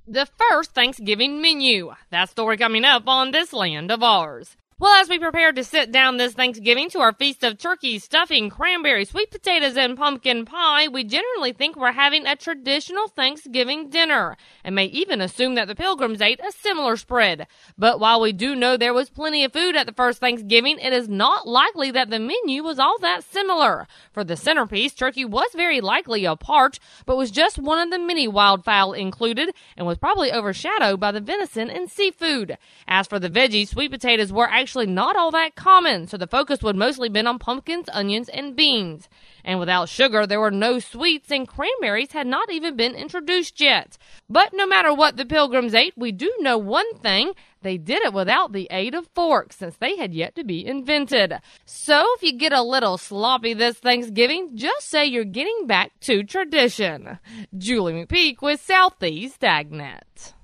The first Thanksgiving menu. That story coming up on this land of ours. Well, as we prepare to sit down this Thanksgiving to our feast of turkey, stuffing, cranberry, sweet potatoes, and pumpkin pie, we generally think we're having a traditional Thanksgiving dinner, and may even assume that the Pilgrims ate a similar spread. But while we do know there was plenty of food at the first Thanksgiving, it is not likely that the menu was all that similar. For the centerpiece, turkey was very likely a part, but was just one of the many wildfowl included, and was probably overshadowed by the venison and seafood. As for the veggies, sweet potatoes were actually not all that common, so the focus would mostly been on pumpkins, onions, and beans. And without sugar, there were no sweets, and cranberries had not even been introduced yet. But no matter what the Pilgrims ate, we do know one thing: they did it without the aid of forks, since they had yet to be invented. So if you get a little sloppy this Thanksgiving, just say you're getting back to tradition. Julie McPeak with Southeast AgNet.